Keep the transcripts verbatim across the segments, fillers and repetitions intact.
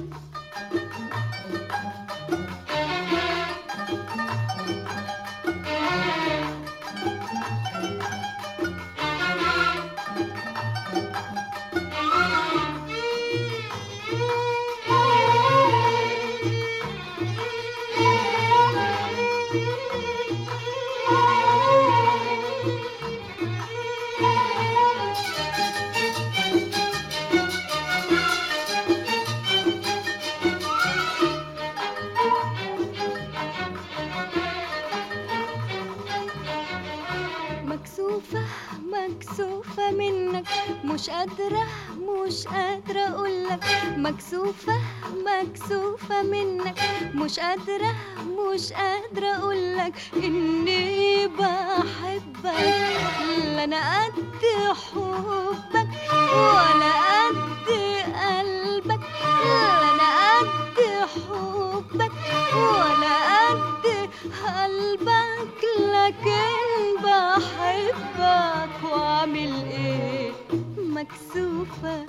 مكسوفة مكسوفة منك، مش قادرة مش قادرة أقولك. مكسوفة مكسوفة منك، مش قادرة مش قادرة أقولك إني بحبك. لا أنا قد حبك ولا قد قلبك. لا أنا قد حبك ولا قد قلبك، لكن بحبك واعمل ايه؟ مكسوفة.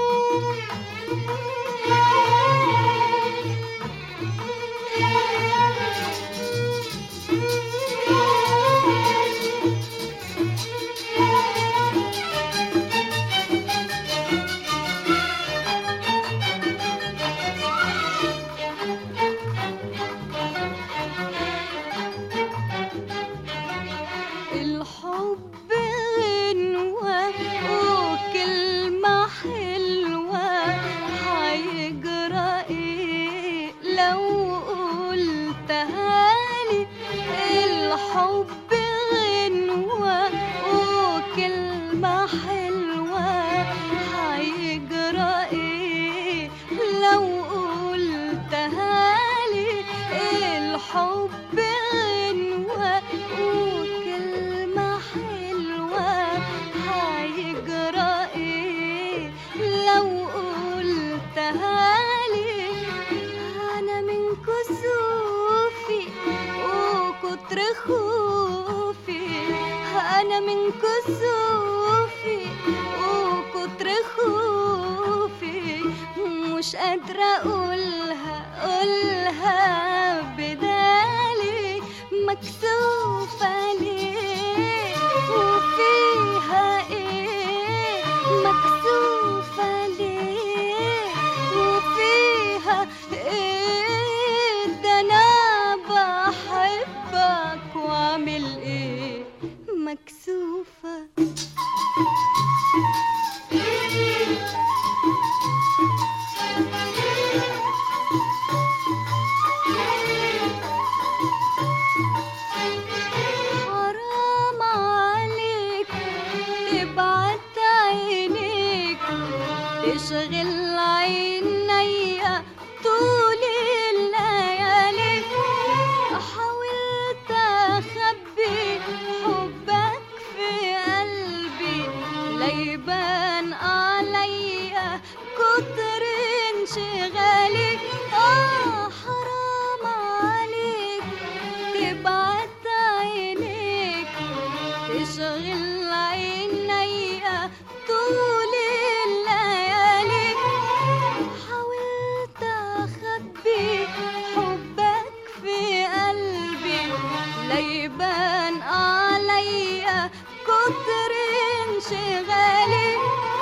الحب غنوة وكلمة حلوة، هيجرى ايه لو قلتها لي؟ الحب غنوة وكلمة حلوة، هيجرى ايه لو قلتها لي؟ الحب غنوة وكلمة حلوة، هيجرى ايه لو قلتها لي؟ أنا من كسوفي وكتر خوفي، أنا من كسوفي وكتر خوفي، مش قادرة أقولها أقولها بدالي. مكسوفة ليه وفيها ايه؟ مكسوفة ليه وفيها ايه؟ ده انا بحبك واعمل ايه؟ مكسوفة. حرام عليك تبعت عينيك، تشغل عينيا طول الليالي. حاولت اخبي حبك في قلبي، لا يبان عليا كتر انشغالي. اه حرام عليك تبعت عينيك، تشغل عينيا طول الليالي. حاولت اخبي حبك في قلبي، لا يبان عليا كتر انشغالي.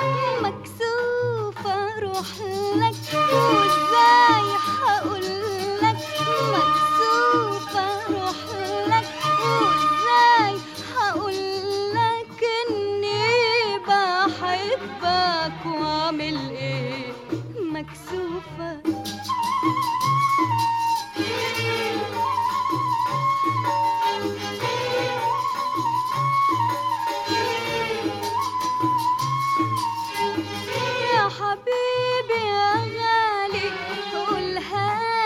مكسوفة اروح لك وازاي هقولك؟ مكسوفة اروح لك وازاي هقولك اني بحبك واعمل ايه؟ مكسوفة. يا حبيبي يا غالي قولها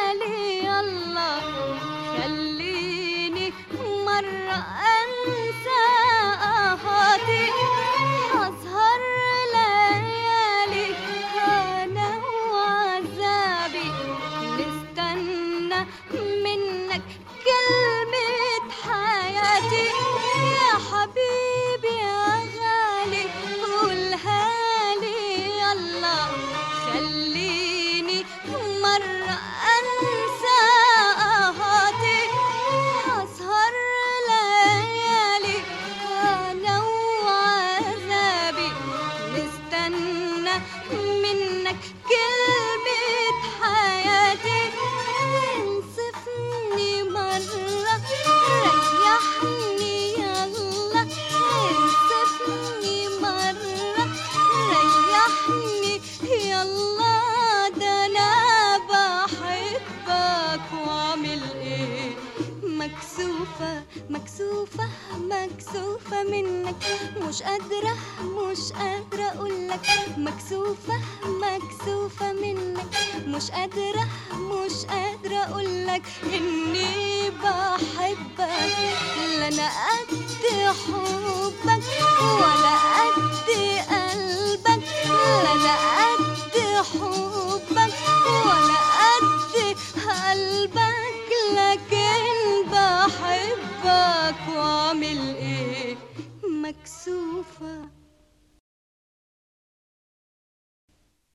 مكسوفة مكسوفة مكسوفة منك، مش قادرة مش قادرة أقولك، مكسوفة مكسوفة منك، مش قادرة مش قادرة أقولك إني بحبك. لا أنا قد حبك ولا قد قلبك، لا أنا قد حبك ولا قد قلبك، لكن بحبك وأعمل إيه؟ مكسوفة